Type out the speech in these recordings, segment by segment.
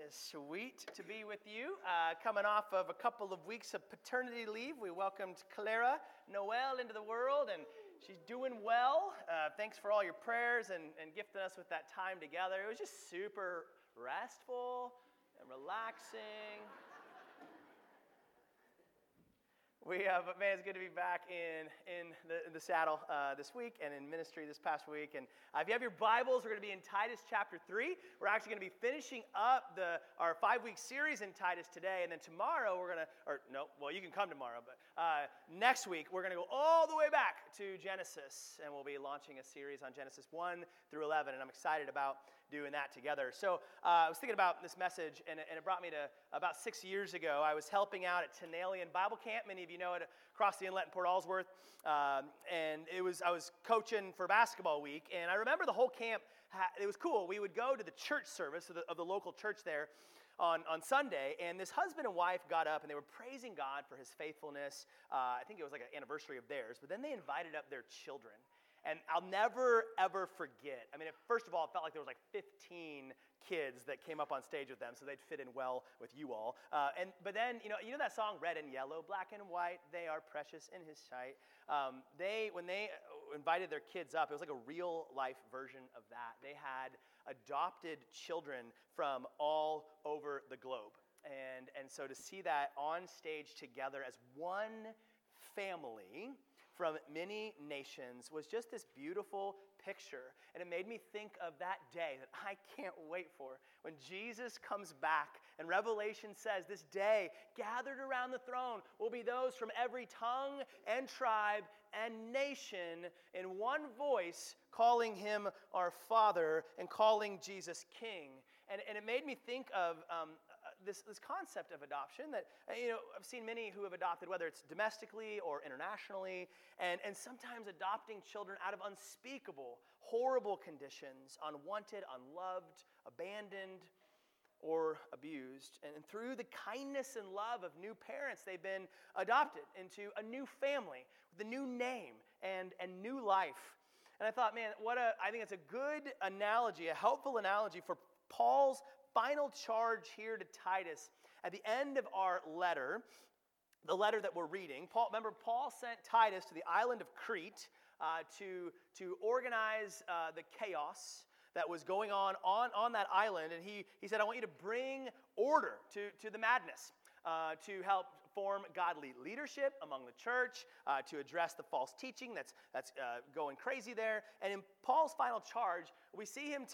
is sweet to be with you. Coming off of a couple of weeks of paternity leave, we welcomed Clara Noel into the world, and she's doing well. Thanks for all your prayers and gifting us with that time together. It was just super restful and relaxing. It's good to be back in the saddle this week and in ministry this past week. And if you have your Bibles, we're going to be in Titus chapter 3. We're actually going to be finishing up our 5-week series in Titus today. And then tomorrow you can come tomorrow, but next week we're going to go all the way back to Genesis. And we'll be launching a series on Genesis 1 through 11. And I'm excited about doing that together. So I was thinking about this message, and it brought me to about 6 years ago. I was helping out at Tenalian Bible Camp. Many of you know it, across the inlet in Port Allsworth. And I was coaching for basketball week, and I remember the whole camp, it was cool. We would go to the church service of the local church there on Sunday, and this husband and wife got up, and they were praising God for his faithfulness. I think it was like an anniversary of theirs, but then they invited up their children. And I'll never, ever forget. I mean, first of all, it felt like there was like 15 kids that came up on stage with them, so they'd fit in well with you all. But then, you know that song, Red and Yellow, Black and White, they are precious in his sight. When they invited their kids up, it was like a real-life version of that. They had adopted children from all over the globe. And so to see that on stage together as one family from many nations was just this beautiful picture. And it made me think of that day that I can't wait for, when Jesus comes back and Revelation says this day, gathered around the throne will be those from every tongue and tribe and nation in one voice calling him our Father and calling Jesus King. And it made me think of this concept of adoption that, I've seen many who have adopted, whether it's domestically or internationally, and sometimes adopting children out of unspeakable, horrible conditions, unwanted, unloved, abandoned, or abused. And through the kindness and love of new parents, they've been adopted into a new family with a new name and new life. And I thought, I think it's a good analogy, a helpful analogy for Paul's final charge here to Titus. At the end of our letter, the letter that we're reading, Paul sent Titus to the island of Crete to organize the chaos that was going on that island. And he said, I want you to bring order to the madness, to help form godly leadership among the church, to address the false teaching that's going crazy there. And in Paul's final charge, we see him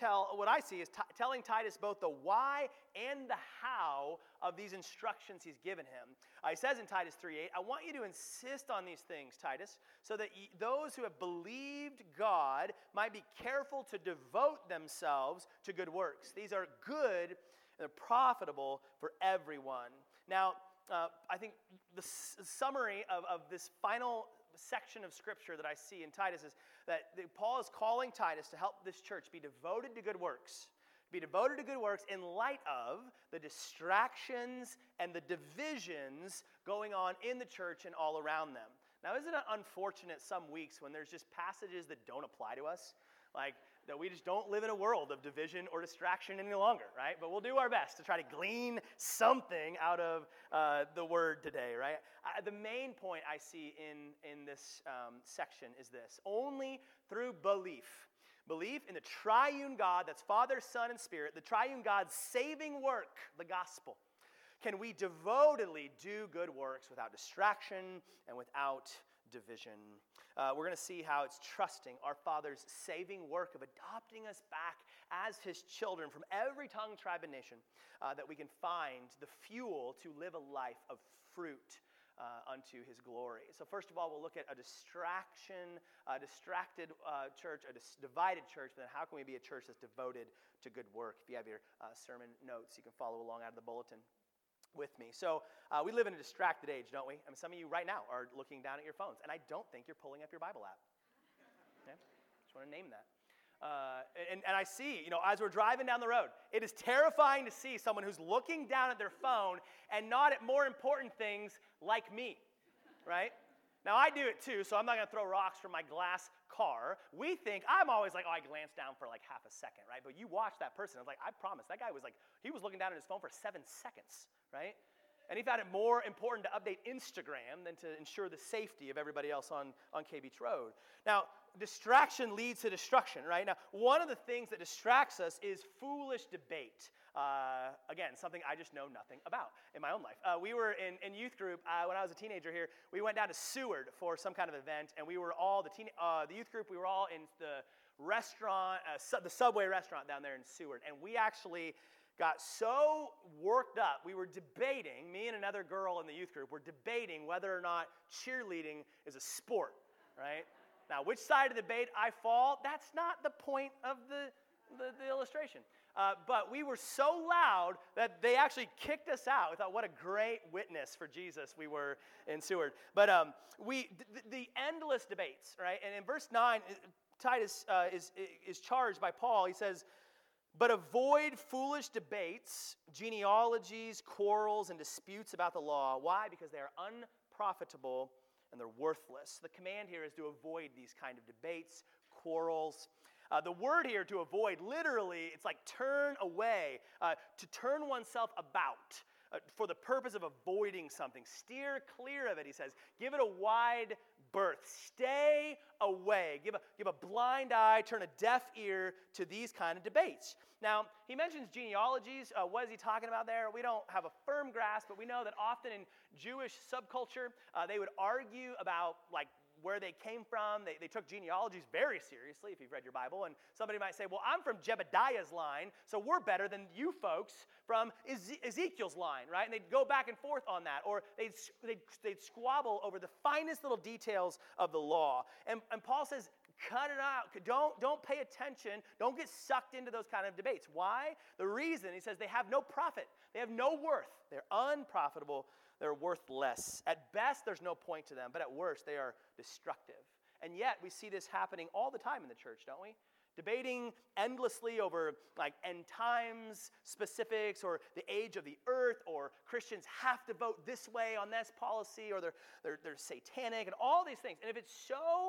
telling Titus both the why and the how of these instructions he's given him. He says in Titus 3:8, I want you to insist on these things, Titus, so that those who have believed God might be careful to devote themselves to good works. These are good and they're profitable for everyone. Now, I think the summary of this final section of Scripture that I see in Titus is that Paul is calling Titus to help this church be devoted to good works. Be devoted to good works in light of the distractions and the divisions going on in the church and all around them. Now, isn't it unfortunate some weeks when there's just passages that don't apply to us? Like, that we just don't live in a world of division or distraction any longer, right? But we'll do our best to try to glean something out of the word today, right? The main point I see in this section is this. Only through belief in the triune God, that's Father, Son, and Spirit, the triune God's saving work, the gospel, can we devotedly do good works without distraction and without division. We're going to see how it's trusting our Father's saving work of adopting us back as his children from every tongue, tribe, and nation, that we can find the fuel to live a life of fruit unto his glory. So first of all, we'll look at a distracted church, a divided church, but then how can we be a church that's devoted to good work? If you have your sermon notes, you can follow along out of the bulletin with me. So we live in a distracted age, don't we? I mean, some of you right now are looking down at your phones, and I don't think you're pulling up your Bible app. Okay? Just want to name that. And I see, as we're driving down the road, it is terrifying to see someone who's looking down at their phone and not at more important things like me, right? Now, I do it too, so I'm not going to throw rocks from my glass car. We think, I'm always like, oh, I glanced down for like half a second, right? But you watch that person. I was like, I promise, that guy was like, he was looking down at his phone for 7 seconds, right? And he found it more important to update Instagram than to ensure the safety of everybody else on K Beach Road. Now, distraction leads to destruction, right? Now, one of the things that distracts us is foolish debate. Again, something I just know nothing about in my own life. We were in youth group when I was a teenager here. We went down to Seward for some kind of event, and we were all, the youth group, we were all in the restaurant, the Subway restaurant down there in Seward. And we actually got so worked up, we were debating, me and another girl in the youth group were debating whether or not cheerleading is a sport, right? Now, which side of the debate I fall, that's not the point of the illustration. But we were so loud that they actually kicked us out. We thought, what a great witness for Jesus we were in Seward. But the endless debates, right? And in verse 9, Titus is charged by Paul. He says, but avoid foolish debates, genealogies, quarrels, and disputes about the law. Why? Because they are unprofitable and they're worthless. The command here is to avoid these kind of debates, quarrels. The word here, to avoid, literally, it's like turn away, to turn oneself about for the purpose of avoiding something. Steer clear of it, he says. Give it a wide berth. Stay away. Give a blind eye, turn a deaf ear to these kind of debates. Now, he mentions genealogies. What is he talking about there? We don't have a firm grasp, but we know that often in Jewish subculture, they would argue about like where they came from. They took genealogies very seriously, if you've read your Bible. And somebody might say, well, I'm from Jebediah's line, so we're better than you folks from Ezekiel's line, right? And they'd go back and forth on that. Or they'd squabble over the finest little details of the law. And Paul says, cut it out. Don't pay attention. Don't get sucked into those kind of debates. Why? The reason, he says, they have no profit. They have no worth. They're unprofitable. They're worthless. At best, there's no point to them, but at worst, they are destructive. And yet, we see this happening all the time in the church, don't we? Debating endlessly over like end times specifics or the age of the earth, or Christians have to vote this way on this policy, or they're satanic, and all these things. And if it's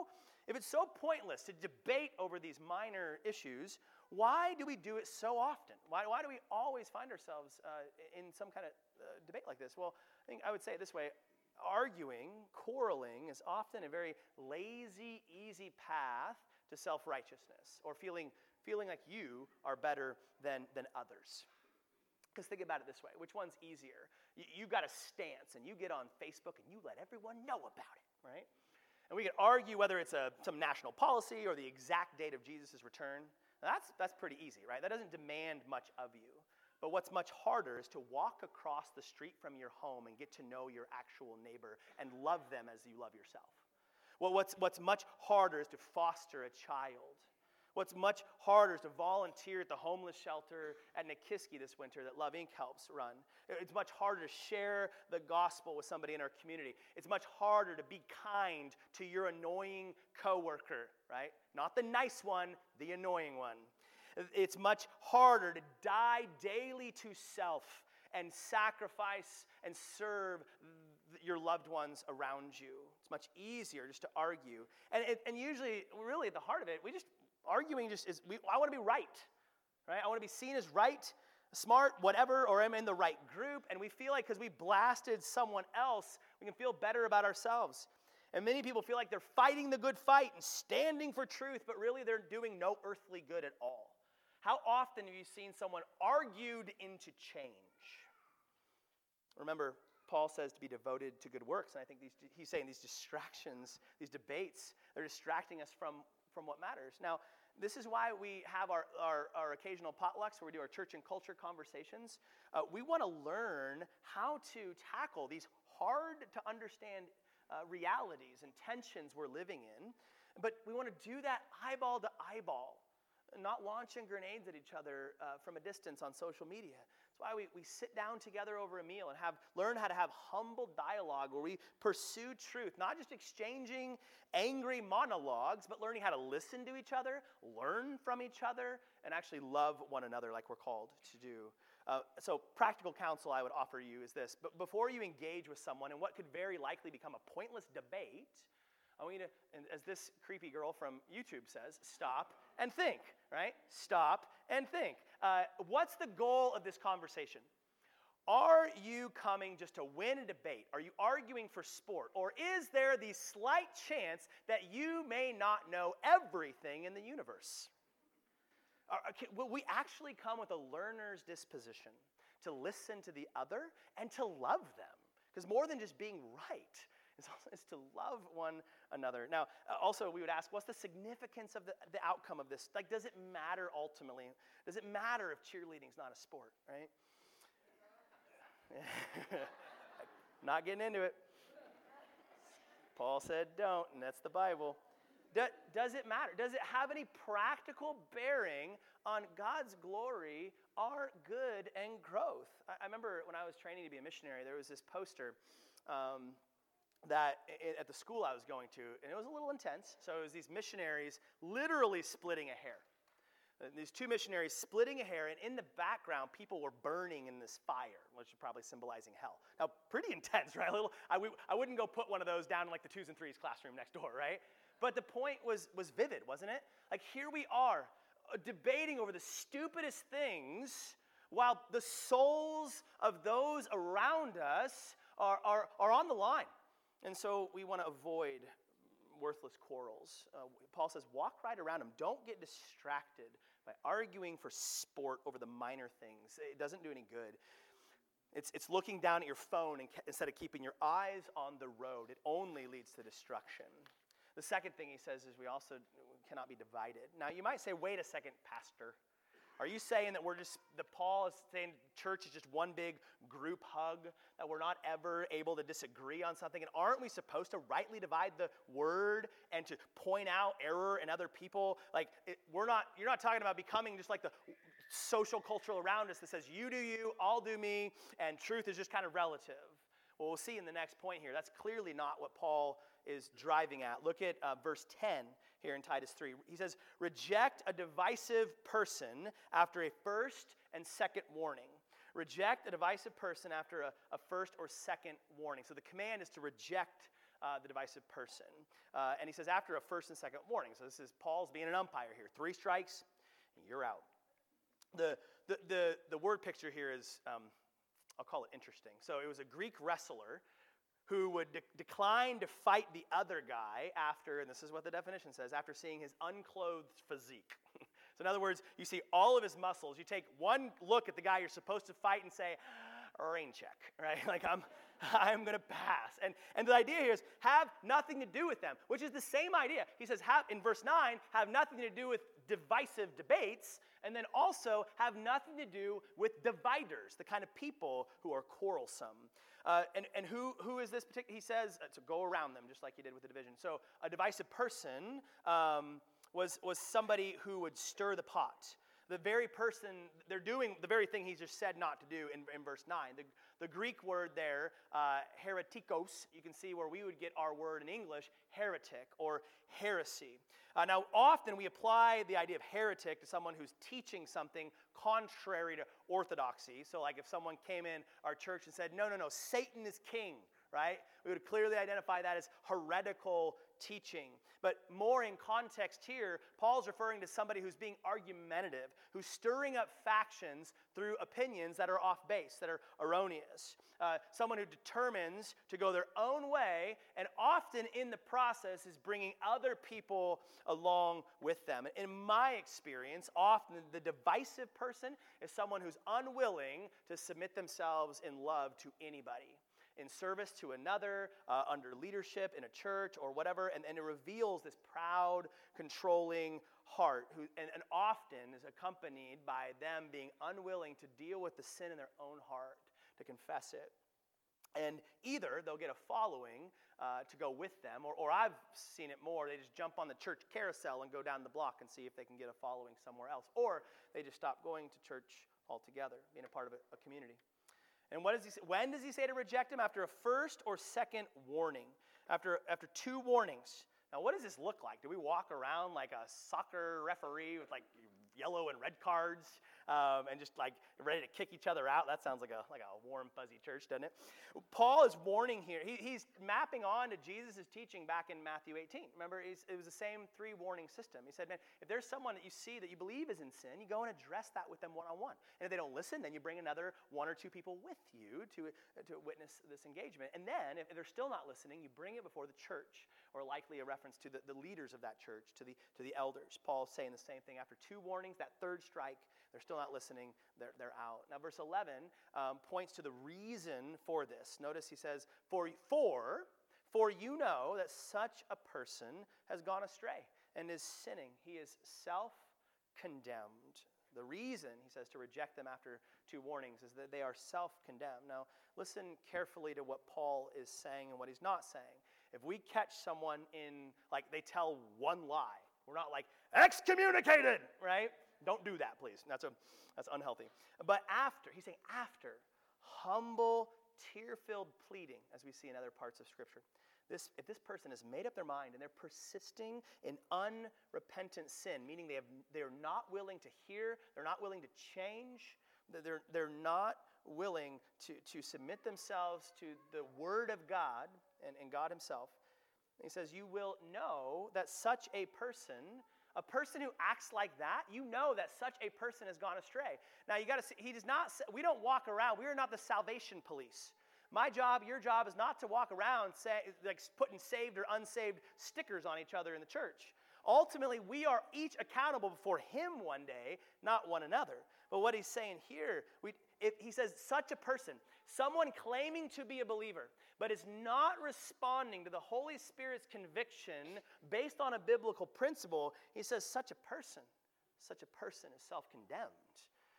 so pointless to debate over these minor issues, why do we do it so often? Why do we always find ourselves in some kind of debate like this? Well, I would say it this way. Arguing, quarreling is often a very lazy, easy path to self-righteousness, or feeling like you are better than others. Because think about it this way. Which one's easier? You've got a stance, and you get on Facebook, and you let everyone know about it, right? And we can argue whether it's some national policy or the exact date of Jesus' return. Now, that's pretty easy, right? That doesn't demand much of you. But what's much harder is to walk across the street from your home and get to know your actual neighbor and love them as you love yourself. Well, what's much harder is to foster a child. What's much harder is to volunteer at the homeless shelter at Nikiski this winter that Love Inc. helps run. It's much harder to share the gospel with somebody in our community. It's much harder to be kind to your annoying coworker, right? Not the nice one, the annoying one. It's much harder to die daily to self and sacrifice and serve your loved ones around you. It's much easier just to argue. And usually, really at the heart of it, arguing is, I want to be right? I want to be seen as right, smart, whatever, or I'm in the right group. And we feel like because we blasted someone else, we can feel better about ourselves. And many people feel like they're fighting the good fight and standing for truth, but really they're doing no earthly good at all. How often have you seen someone argued into change? Remember, Paul says to be devoted to good works, and I think he's saying these distractions, these debates, they're distracting us from what matters. Now, this is why we have our occasional potlucks where we do our church and culture conversations. We want to learn how to tackle these hard-to-understand realities and tensions we're living in, but we want to do that eyeball to eyeball. not launching grenades at each other from a distance on social media. That's why we sit down together over a meal and learn how to have humble dialogue where we pursue truth, not just exchanging angry monologues, but learning how to listen to each other, learn from each other, and actually love one another like we're called to do. So practical counsel I would offer you is this. But before you engage with someone in what could very likely become a pointless debate, I want you to, and as this creepy girl from YouTube says, stop and think, right? Stop and think. What's the goal of this conversation? Are you coming just to win a debate? Are you arguing for sport? Or is there the slight chance that you may not know everything in the universe? Will we actually come with a learner's disposition to listen to the other and to love them? Because more than just being right, is to love one another. Now, also we would ask, what's the significance of the outcome of this? Like, does it matter ultimately? Does it matter if cheerleading's not a sport, right? Not getting into it. Paul said don't, and that's the Bible. Does it matter? Does it have any practical bearing on God's glory, our good, and growth? I remember when I was training to be a missionary, there was this poster that at the school I was going to, and it was a little intense. So it was these missionaries literally splitting a hair. These two missionaries splitting a hair, and in the background, people were burning in this fire, which is probably symbolizing hell. Now, pretty intense, right? I wouldn't go put one of those down in like the 2s and 3s classroom next door, right? But the point was vivid, wasn't it? Like, here we are debating over the stupidest things while the souls of those around us are on the line. And so we want to avoid worthless quarrels. Paul says, walk right around them. Don't get distracted by arguing for sport over the minor things. It doesn't do any good. It's looking down at your phone instead of keeping your eyes on the road. It only leads to destruction. The second thing he says is we also cannot be divided. Now, you might say, wait a second, Pastor. Are you saying that Paul is saying church is just one big group hug, that we're not ever able to disagree on something? And aren't we supposed to rightly divide the word and to point out error in other people? Like, you're not talking about becoming just like the social culture around us that says you do you, I'll do me, and truth is just kind of relative. Well, we'll see in the next point here. That's clearly not what Paul is driving at. Look at verse 10 here in Titus 3. He says, reject a divisive person after a first and second warning. Reject a divisive person after a first or second warning. So the command is to reject the divisive person. And he says after a first and second warning. So this is Paul's being an umpire here. 3 strikes, and you're out. The word picture here is, I'll call it interesting. So it was a Greek wrestler who would decline to fight the other guy after, and this is what the definition says, after seeing his unclothed physique. So in other words, you see all of his muscles. You take one look at the guy you're supposed to fight and say, rain check, right? Like, I'm going to pass. And the idea here is have nothing to do with them, which is the same idea. He says, in verse 9, have nothing to do with divisive debates, and then also have nothing to do with dividers, the kind of people who are quarrelsome. And who is this particular? He says to go around them, just like he did with the division. So a divisive person was somebody who would stir the pot. The very person, they're doing the very thing he just said not to do in verse 9. The Greek word there, heretikos, you can see where we would get our word in English, heretic or heresy. Now, often we apply the idea of heretic to someone who's teaching something contrary to orthodoxy. So like if someone came in our church and said, no, Satan is king, right? We would clearly identify that as heretical teaching. But more in context here, Paul's referring to somebody who's being argumentative, who's stirring up factions through opinions that are off base, that are erroneous. Someone who determines to go their own way, and often in the process is bringing other people along with them. In my experience, often the divisive person is someone who's unwilling to submit themselves in love to anybody, in service to another, under leadership in a church or whatever, and it reveals this proud, controlling heart, and often is accompanied by them being unwilling to deal with the sin in their own heart, to confess it. And either they'll get a following to go with them, or I've seen it more, they just jump on the church carousel and go down the block and see if they can get a following somewhere else. Or they just stop going to church altogether, being a part of a community. And what does he say? When does he say to reject him? After a first or second warning. After 2 warnings. Now, what does this look like? Do we walk around like a soccer referee with like yellow and red cards and just like ready to kick each other out? That sounds like a warm, fuzzy church, doesn't it? Paul is warning here. He's mapping on to Jesus' teaching back in Matthew 18. Remember, it was the same 3 warning system. He said, man, if there's someone that you see that you believe is in sin, you go and address that with them one-on-one. And if they don't listen, then you bring another 1 or 2 people with you to witness this engagement. And then, if they're still not listening, you bring it before the church, or likely a reference to the leaders of that church, to the elders. Paul's saying the same thing. After 2 warnings, that 3rd strike, they're still not listening, they're out. Now, verse 11 points to the reason for this. Notice he says, for you know that such a person has gone astray and is sinning. He is self-condemned. The reason, he says, to reject them after 2 warnings is that they are self-condemned. Now, listen carefully to what Paul is saying and what he's not saying. If we catch someone in, like, they tell one lie, we're not like, excommunicated, right? Don't do that, please. That's unhealthy. But he's saying after, humble, tear-filled pleading, as we see in other parts of Scripture. If this person has made up their mind and they're persisting in unrepentant sin, meaning they're not willing to hear, they're not willing to change, they're not willing to submit themselves to the Word of God and God Himself, he says, you will know that such a person who acts like that, you know that such a person has gone astray. Now, you got to see, we don't walk around, we are not the salvation police. My job, your job is not to walk around putting saved or unsaved stickers on each other in the church. Ultimately, we are each accountable before Him one day, not one another. But what he's saying here, he says such a person, someone claiming to be a believer, but is not responding to the Holy Spirit's conviction based on a biblical principle, he says such a person is self-condemned.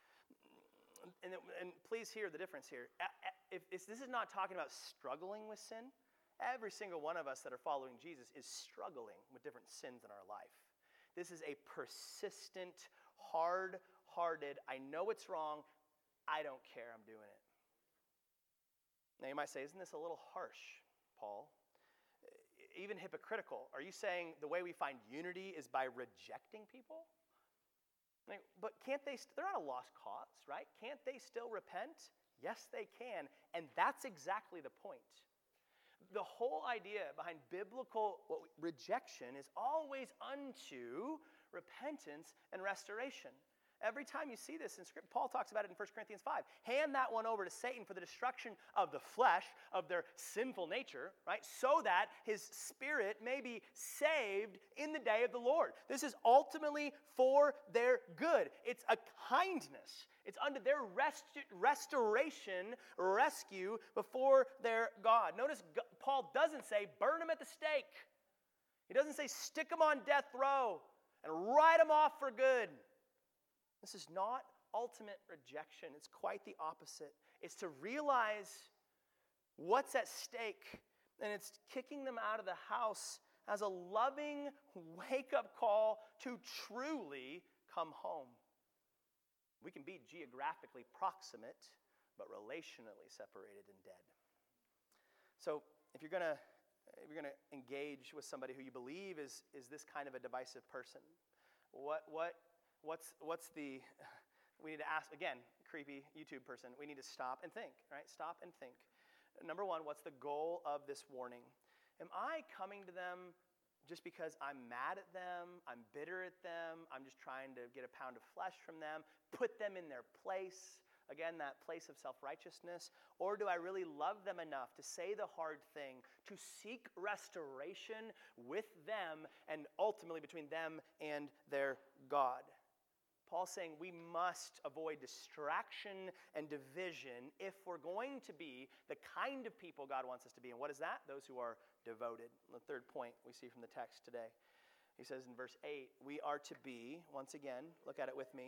And please hear the difference here. This is not talking about struggling with sin. Every single one of us that are following Jesus is struggling with different sins in our life. This is a persistent, hard-hearted, I know it's wrong, I don't care, I'm doing it. Now you might say, isn't this a little harsh, Paul? Even hypocritical. Are you saying the way we find unity is by rejecting people? But can't they're not a lost cause, right? Can't they still repent? Yes, they can. And that's exactly the point. The whole idea behind biblical rejection is always unto repentance and restoration. Every time you see this in Scripture, Paul talks about it in 1 Corinthians 5. Hand that one over to Satan for the destruction of the flesh, of their sinful nature, right? So that his spirit may be saved in the day of the Lord. This is ultimately for their good. It's a kindness. It's unto their restoration, rescue before their God. Notice Paul doesn't say, burn them at the stake. He doesn't say, stick them on death row and write them off for good. This is not ultimate rejection. It's quite the opposite. It's to realize what's at stake, and it's kicking them out of the house as a loving wake-up call to truly come home. We can be geographically proximate, but relationally separated and dead. So if you're going to engage with somebody who you believe is this kind of a divisive person, we need to ask, again, creepy YouTube person, we need to stop and think, right? Stop and think. Number one, what's the goal of this warning? Am I coming to them just because I'm mad at them, I'm bitter at them, I'm just trying to get a pound of flesh from them, put them in their place, again, that place of self-righteousness? Or do I really love them enough to say the hard thing, to seek restoration with them and ultimately between them and their God? Paul's saying we must avoid distraction and division if we're going to be the kind of people God wants us to be. And what is that? Those who are devoted. The third point we see from the text today. He says in verse 8, we are to be, once again, look at it with me,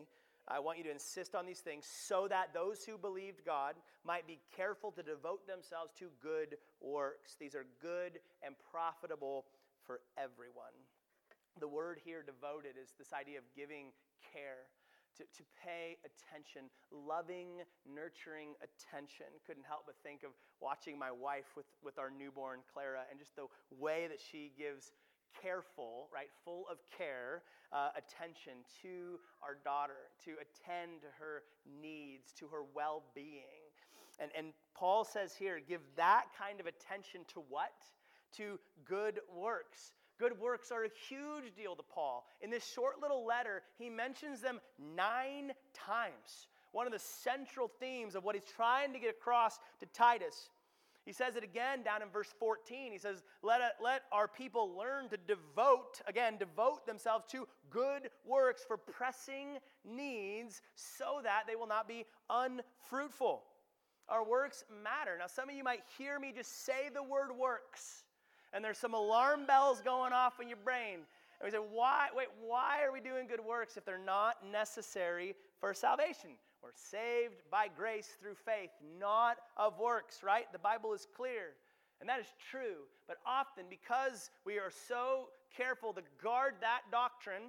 I want you to insist on these things so that those who believed God might be careful to devote themselves to good works. These are good and profitable for everyone. The word here, devoted, is this idea of giving care, to pay attention, loving, nurturing attention. Couldn't help but think of watching my wife with our newborn Clara and just the way that she gives careful, right, full of care, attention to our daughter, to attend to her needs, to her well-being. And Paul says here, give that kind of attention to what? To good works. Good works are a huge deal to Paul. In this short little letter, he mentions them 9 times. One of the central themes of what he's trying to get across to Titus. He says it again down in verse 14. He says, let our people learn to devote themselves to good works for pressing needs so that they will not be unfruitful. Our works matter. Now, some of you might hear me just say the word works, and there's some alarm bells going off in your brain. And we say, why are we doing good works if they're not necessary for salvation? We're saved by grace through faith, not of works, right? The Bible is clear. And that is true. But often, because we are so careful to guard that doctrine,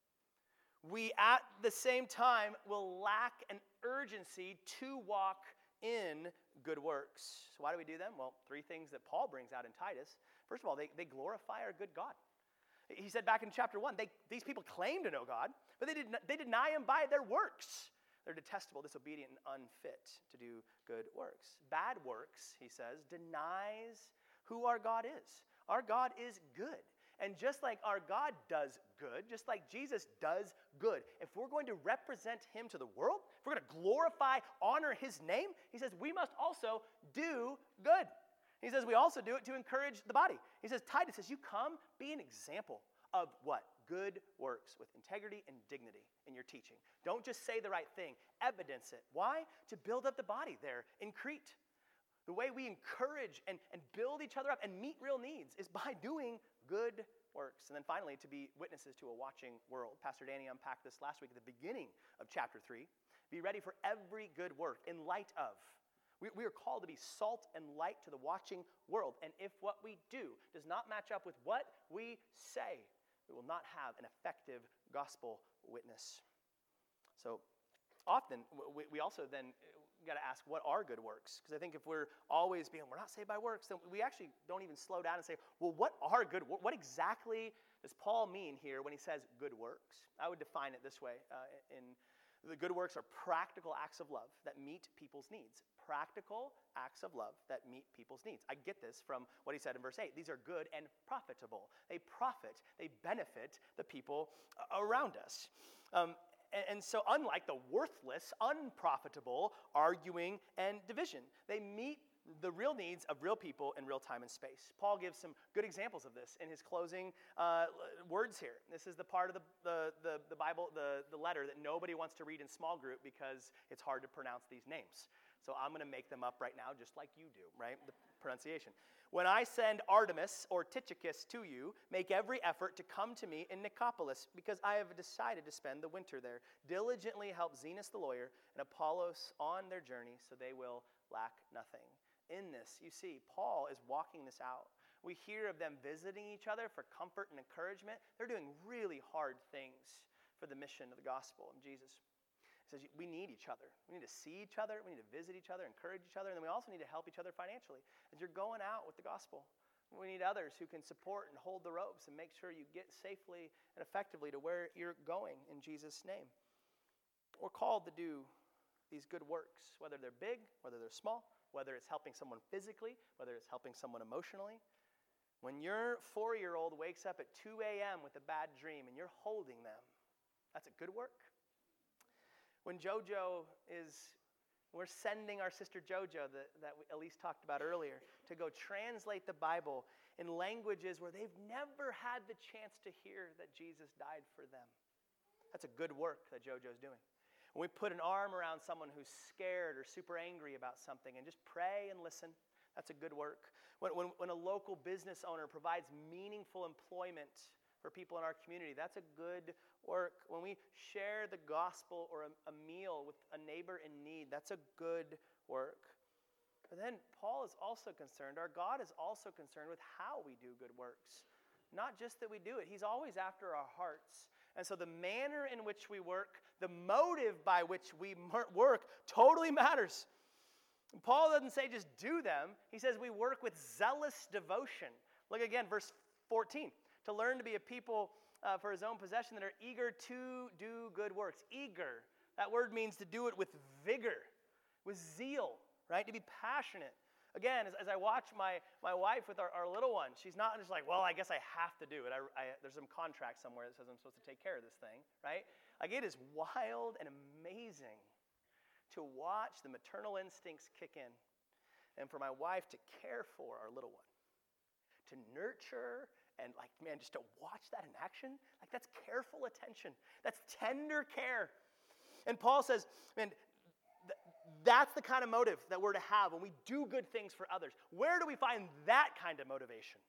we at the same time will lack an urgency to walk in good works. So why do we do them? Well, 3 things that Paul brings out in Titus. First of all, they glorify our good God. He said back in chapter 1, these people claim to know God, but they deny him by their works. They're detestable, disobedient, and unfit to do good works. Bad works, he says, denies who our God is. Our God is good. And just like our God does good, just like Jesus does good, if we're going to represent him to the world, if we're going to glorify, honor his name, he says we must also do good. He says we also do it to encourage the body. He says, Titus says, you come, be an example of what? Good works with integrity and dignity in your teaching. Don't just say the right thing. Evidence it. Why? To build up the body there in Crete. The way we encourage and build each other up and meet real needs is by doing good works. And then finally, to be witnesses to a watching world. Pastor Danny unpacked this last week at the beginning of chapter 3. Be ready for every good work in light of. We are called to be salt and light to the watching world. And if what we do does not match up with what we say, we will not have an effective gospel witness. So often, we also then got to ask, what are good works? Because I think if we're always we're not saved by works, then we actually don't even slow down and say, well, what are good works? What exactly does Paul mean here when he says good works? I would define it this way. The good works are practical acts of love that meet people's needs. Practical acts of love that meet people's needs. I get this from what he said in verse 8. These are good and profitable. They profit, they benefit the people around us. And so unlike the worthless, unprofitable arguing and division, they meet the real needs of real people in real time and space. Paul gives some good examples of this in his closing words here. This is the part of the Bible, the letter that nobody wants to read in small group because it's hard to pronounce these names. So I'm going to make them up right now just like you do, right? The pronunciation. When I send Artemas or Tychicus to you, make every effort to come to me in Nicopolis, because I have decided to spend the winter there. Diligently help Zenas the lawyer and Apollos on their journey so they will lack nothing. In this, you see, Paul is walking this out. We hear of them visiting each other for comfort and encouragement. They're doing really hard things for the mission of the gospel of Jesus. He says we need each other. We need to see each other. We need to visit each other, encourage each other, and then we also need to help each other financially. As you're going out with the gospel, we need others who can support and hold the ropes and make sure you get safely and effectively to where you're going in Jesus' name. We're called to do these good works, whether they're big, whether they're small, whether it's helping someone physically, whether it's helping someone emotionally. When your 4-year-old wakes up at 2 a.m. with a bad dream and you're holding them, that's a good work. When we're sending our sister Jojo that Elise talked about earlier to go translate the Bible in languages where they've never had the chance to hear that Jesus died for them. That's a good work that Jojo's doing. When we put an arm around someone who's scared or super angry about something and just pray and listen, that's a good work. When a local business owner provides meaningful employment for people in our community, that's a good work. When we share the gospel or a meal with a neighbor in need, that's a good work. But then Paul is also concerned, our God is also concerned with how we do good works. Not just that we do it, he's always after our hearts. And so the manner in which we work, the motive by which we work totally matters. Paul doesn't say just do them. He says we work with zealous devotion. Look again, verse 14. To learn to be a people for his own possession that are eager to do good works. Eager. That word means to do it with vigor, with zeal, right? To be passionate. Again, as I watch my wife with our little one, she's not just like, well, I guess I have to do it. There's some contract somewhere that says I'm supposed to take care of this thing, right? Like, it is wild and amazing to watch the maternal instincts kick in and for my wife to care for our little one, to nurture and, like, man, just to watch that in action. Like, that's careful attention. That's tender care. And Paul says, man, that's the kind of motive that we're to have when we do good things for others. Where do we find that kind of motivation?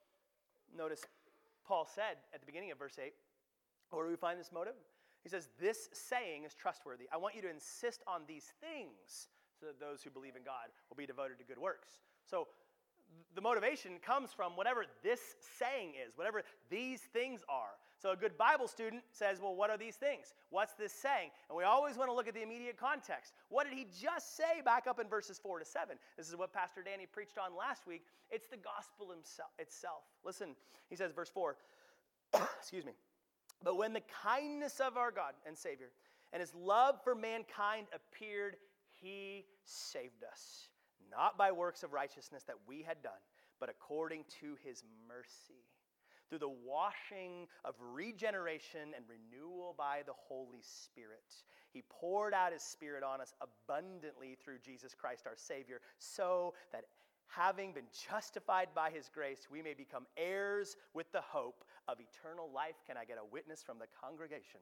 Notice Paul said at the beginning of verse 8, where do we find this motive? He says, this saying is trustworthy. I want you to insist on these things so that those who believe in God will be devoted to good works. So the motivation comes from whatever this saying is, whatever these things are. So a good Bible student says, well, what are these things? What's this saying? And we always want to look at the immediate context. What did he just say back up in verses 4 to 7? This is what Pastor Danny preached on last week. It's the gospel itself. Listen, he says, verse 4, excuse me. But when the kindness of our God and Savior and his love for mankind appeared, he saved us. Not by works of righteousness that we had done, but according to his mercy, through the washing of regeneration and renewal by the Holy Spirit. He poured out his Spirit on us abundantly through Jesus Christ our Savior, so that having been justified by his grace, we may become heirs with the hope of eternal life. Can I get a witness from the congregation?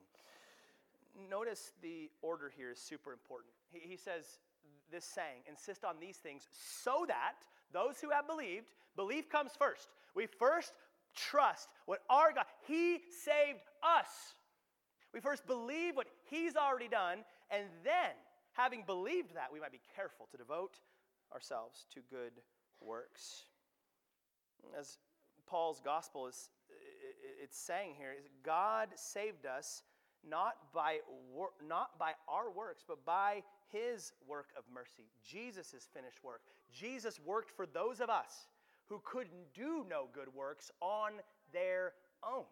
Notice the order here is super important. He says, this saying, insist on these things so that those who have believed, belief comes first. We first trust what our God, he saved us. We first believe what he's already done, and then, having believed that, we might be careful to devote ourselves to good works. As Paul's gospel is, it's saying here, is God saved us not by our works, but by his work of mercy, Jesus' finished work. Jesus worked for those of us who couldn't do no good works on their own.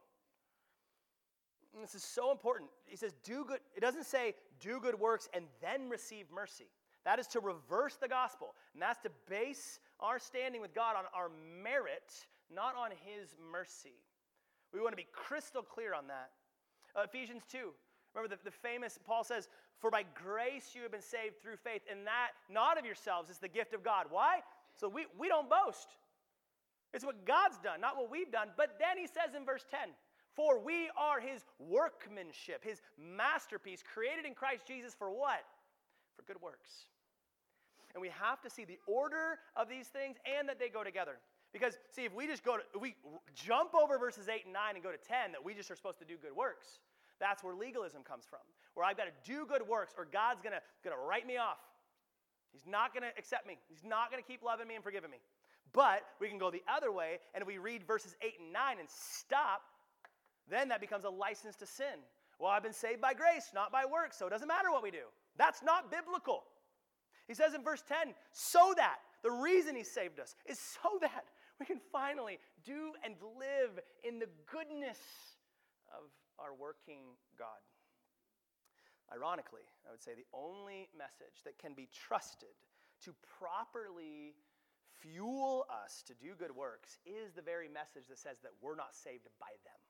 And this is so important. He says, do good. It doesn't say do good works and then receive mercy. That is to reverse the gospel. And that's to base our standing with God on our merit, not on his mercy. We want to be crystal clear on that. Ephesians 2. Remember the famous, Paul says, for by grace you have been saved through faith, and that not of yourselves is the gift of God. Why? So we don't boast. It's what God's done, not what we've done. But then he says in verse 10, for we are his workmanship, his masterpiece, created in Christ Jesus for what? For good works. And we have to see the order of these things and that they go together. Because, see, if we jump over verses 8 and 9 and go to 10, that we just are supposed to do good works, that's where legalism comes from. Where I've got to do good works or God's going to write me off. He's not going to accept me. He's not going to keep loving me and forgiving me. But we can go the other way, and if we read verses 8 and 9 and stop, then that becomes a license to sin. Well, I've been saved by grace, not by works, so it doesn't matter what we do. That's not biblical. He says in verse 10, so that, the reason he saved us is so that we can finally do and live in the goodness of our working God. Ironically, I would say the only message that can be trusted to properly fuel us to do good works is the very message that says that we're not saved by them.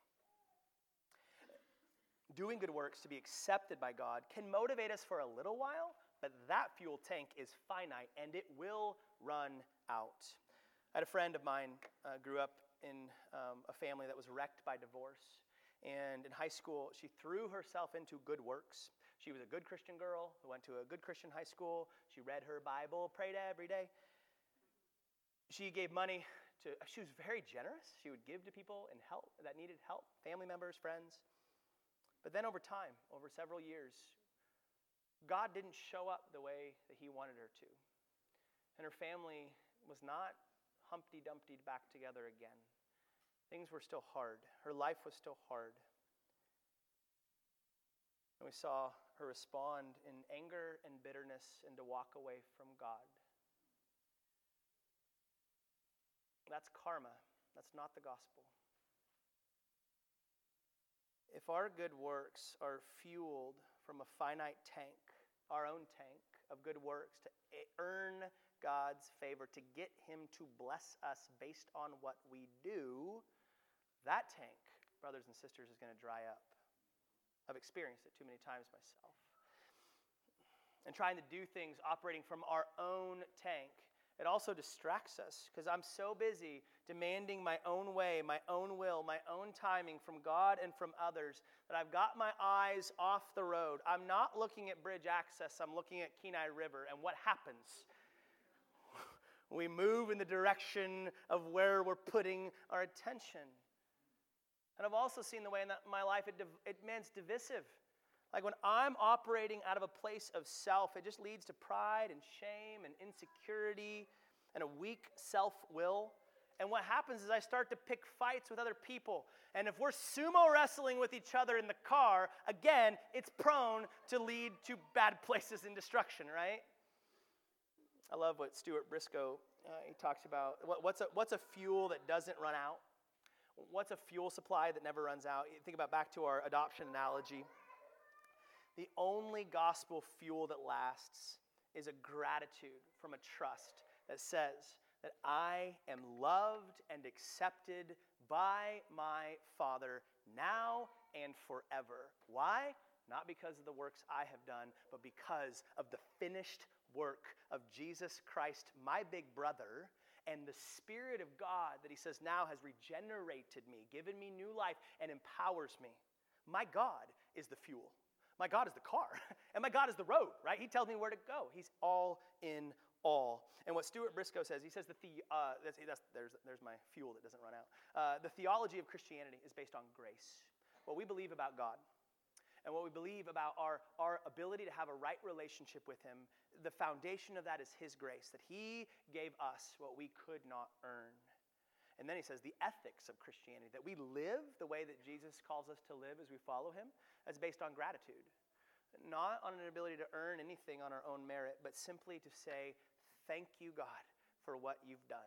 Doing good works to be accepted by God can motivate us for a little while, but that fuel tank is finite and it will run out. I had a friend of mine grew up in a family that was wrecked by divorce. And in high school, she threw herself into good works. She was a good Christian girl who went to a good Christian high school. She read her Bible, prayed every day. She gave money she was very generous. She would give to people and help that needed help, family members, friends. But then over time, over several years, God didn't show up the way that he wanted her to. And her family was not Humpty Dumpty'd back together again. Things were still hard. Her life was still hard. And we saw her respond in anger and bitterness and to walk away from God. That's karma. That's not the gospel. If our good works are fueled from a finite tank, our own tank of good works to earn God's favor, to get him to bless us based on what we do, that tank, brothers and sisters, is going to dry up. I've experienced it too many times myself. And trying to do things operating from our own tank, it also distracts us because I'm so busy demanding my own way, my own will, my own timing from God and from others that I've got my eyes off the road. I'm not looking at bridge access. I'm looking at Kenai River. And what happens? We move in the direction of where we're putting our attention. And I've also seen the way in my life it's divisive. Like when I'm operating out of a place of self, it just leads to pride and shame and insecurity and a weak self-will. And what happens is I start to pick fights with other people. And if we're sumo wrestling with each other in the car, again, it's prone to lead to bad places and destruction, right? I love what Stuart Briscoe, he talks about. What's a fuel that doesn't run out? What's a fuel supply that never runs out? You think about back to our adoption analogy. The only gospel fuel that lasts is a gratitude from a trust that says that I am loved and accepted by my Father now and forever. Why? Not because of the works I have done, but because of the finished work of Jesus Christ, my big brother, and the Spirit of God that he says now has regenerated me, given me new life, and empowers me. My God is the fuel. My God is the car, and my God is the road, right? He tells me where to go. He's all in all. And what Stuart Briscoe says, he says there's my fuel that doesn't run out. The theology of Christianity is based on grace, what we believe about God, and what we believe about our ability to have a right relationship with him. The foundation of that is his grace, that he gave us what we could not earn. And then he says the ethics of Christianity, that we live the way that Jesus calls us to live as we follow him, that's based on gratitude. Not on an ability to earn anything on our own merit, but simply to say, thank you, God, for what you've done.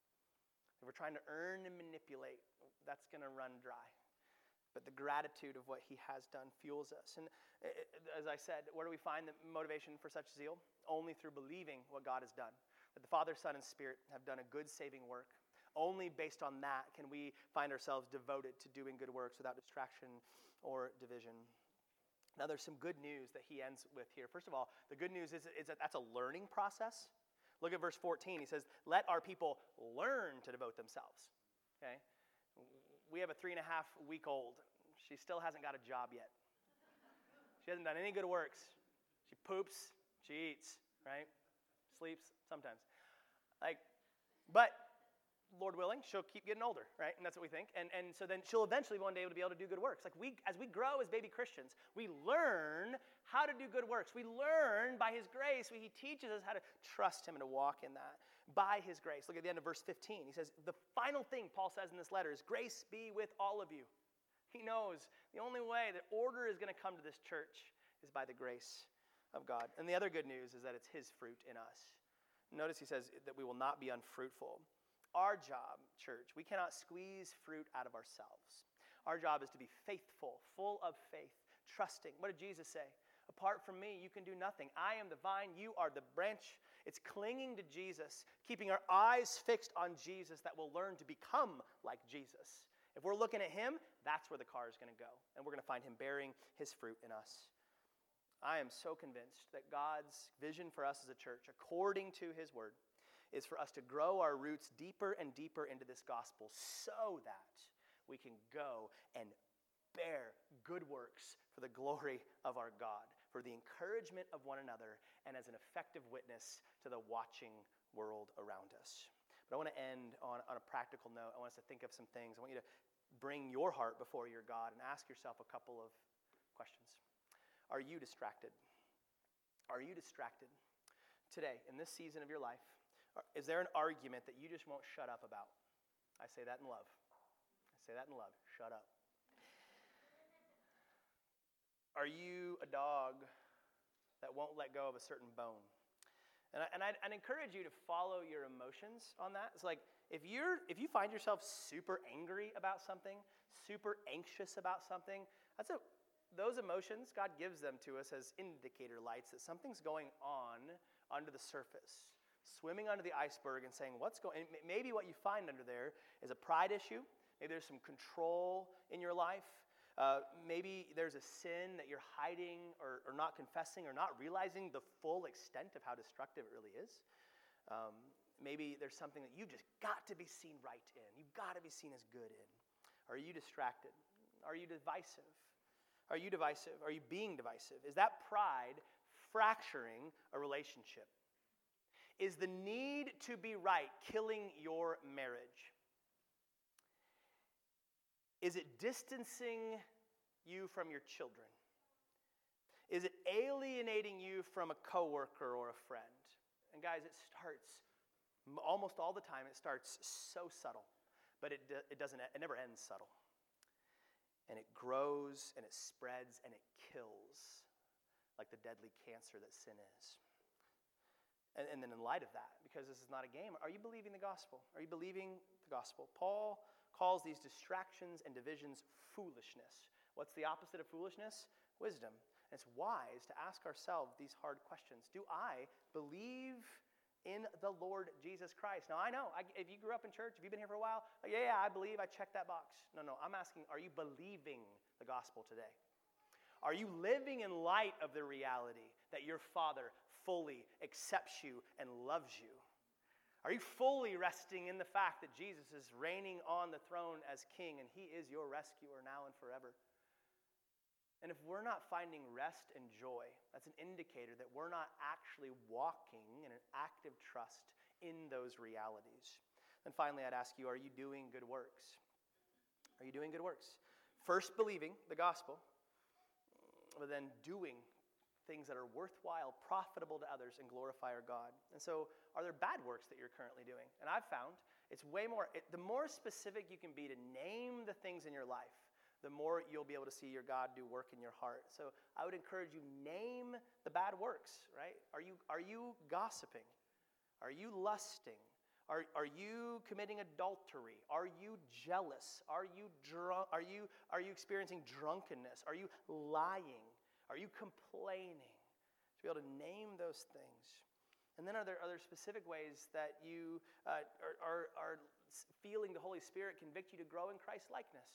If we're trying to earn and manipulate, that's going to run dry. But the gratitude of what he has done fuels us. And as I said, where do we find the motivation for such zeal? Only through believing what God has done. That the Father, Son, and Spirit have done a good saving work. Only based on that can we find ourselves devoted to doing good works without distraction or division. Now, there's some good news that he ends with here. First of all, the good news is that that's a learning process. Look at verse 14. He says, let our people learn to devote themselves. Okay? We have a 3.5-week-old. She still hasn't got a job yet. She hasn't done any good works. She poops, she eats, right? Sleeps sometimes. But Lord willing, she'll keep getting older, right? And that's what we think. And so then she'll eventually one day be able to do good works. As we grow as baby Christians, we learn how to do good works. We learn by his grace. He teaches us how to trust him and to walk in that by his grace. Look at the end of verse 15. He says, the final thing Paul says in this letter is, grace be with all of you. He knows the only way that order is going to come to this church is by the grace of God. And the other good news is that it's his fruit in us. Notice he says that we will not be unfruitful. Our job, church, we cannot squeeze fruit out of ourselves. Our job is to be faithful, full of faith, trusting. What did Jesus say? Apart from me, you can do nothing. I am the vine, you are the branch. It's clinging to Jesus, keeping our eyes fixed on Jesus that will learn to become like Jesus. If we're looking at him, that's where the car is going to go. And we're going to find him bearing his fruit in us. I am so convinced that God's vision for us as a church, according to his word, is for us to grow our roots deeper and deeper into this gospel so that we can go and bear good works for the glory of our God, for the encouragement of one another, and as an effective witness to the watching world around us. But I want to end on a practical note. I want us to think of some things. I want you to bring your heart before your God and ask yourself a couple of questions. Are you distracted? Are you distracted today, in this season of your life? Is there an argument that you just won't shut up about? I say that in love. I say that in love. Shut up. Are you a dog that won't let go of a certain bone? And I'd encourage you to follow your emotions on that. It's like if you find yourself super angry about something, super anxious about something, those emotions, God gives them to us as indicator lights that something's going on under the surface, swimming under the iceberg and saying, maybe what you find under there is a pride issue. Maybe there's some control in your life. Maybe there's a sin that you're hiding or not confessing or not realizing the full extent of how destructive it really is. Maybe there's something that you've just got to be seen right in. You've got to be seen as good in. Are you distracted? Are you divisive? Are you divisive? Are you being divisive? Is that pride fracturing a relationship? Is the need to be right killing your marriage? Is it distancing you from your children? Is it alienating you from a coworker or a friend? And guys, it starts, almost all the time, it starts so subtle, but it never ends subtle. And it grows, and it spreads, and it kills, like the deadly cancer that sin is. And then in light of that, because this is not a game, are you believing the gospel? Are you believing the gospel? Paul calls these distractions and divisions foolishness. What's the opposite of foolishness? Wisdom. And it's wise to ask ourselves these hard questions. Do I believe in the Lord Jesus Christ? Now, I know, if you grew up in church, if you've been here for a while, yeah, I believe, I checked that box. No, I'm asking, are you believing the gospel today? Are you living in light of the reality that your Father fully accepts you and loves you? Are you fully resting in the fact that Jesus is reigning on the throne as King and He is your rescuer now and forever? And if we're not finding rest and joy, that's an indicator that we're not actually walking in an active trust in those realities. And finally, I'd ask you, are you doing good works? Are you doing good works? First, believing the gospel, but then doing things that are worthwhile, profitable to others, and glorify our God. And so, are there bad works that you're currently doing? And I've found it's way more, the more specific you can be to name the things in your life, the more you'll be able to see your God do work in your heart. So I would encourage you, name the bad works, right? Are you gossiping? Are you lusting? Are you committing adultery? Are you jealous? Are you drunk? Are you experiencing drunkenness? Are you lying? Are you complaining? To be able to name those things. And then are there specific ways that you are feeling the Holy Spirit convict you to grow in Christ likeness?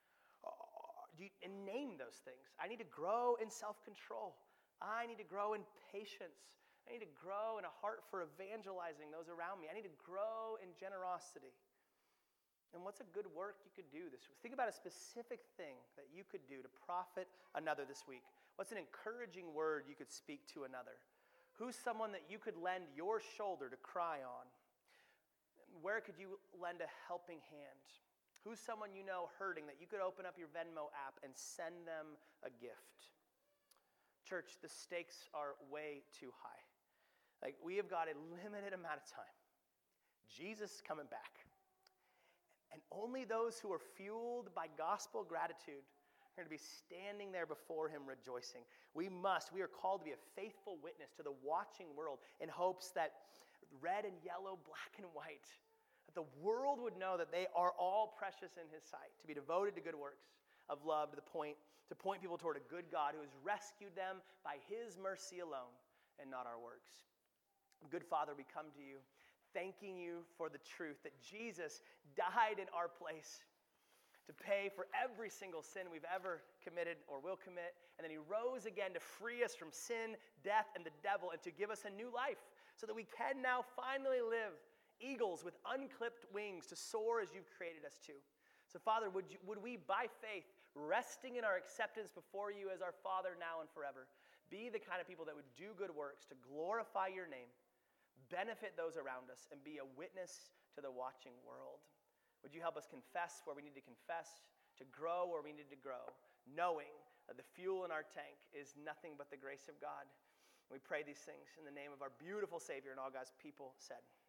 And name those things. I need to grow in self-control. I need to grow in patience. I need to grow in a heart for evangelizing those around me. I need to grow in generosity. And what's a good work you could do this week? Think about a specific thing that you could do to profit another this week. What's an encouraging word you could speak to another? Who's someone that you could lend your shoulder to cry on? Where could you lend a helping hand? Who's someone you know hurting that you could open up your Venmo app and send them a gift? Church, the stakes are way too high. Like, we have got a limited amount of time. Jesus is coming back. And only those who are fueled by gospel gratitude are going to be standing there before Him rejoicing. We are called to be a faithful witness to the watching world in hopes that red and yellow, black and white, that the world would know that they are all precious in His sight, to be devoted to good works of love to point people toward a good God who has rescued them by His mercy alone and not our works. Good Father, we come to You thanking You for the truth that Jesus died in our place to pay for every single sin we've ever committed or will commit, and then He rose again to free us from sin, death, and the devil, and to give us a new life so that we can now finally live eagles with unclipped wings to soar as You've created us to. So Father, would we by faith, resting in our acceptance before You as our Father now and forever, be the kind of people that would do good works to glorify Your name, benefit those around us, and be a witness to the watching world. Would you help us confess where we need to confess, to grow where we need to grow, knowing that the fuel in our tank is nothing but the grace of God. We pray these things in the name of our beautiful Savior, and all God's people said.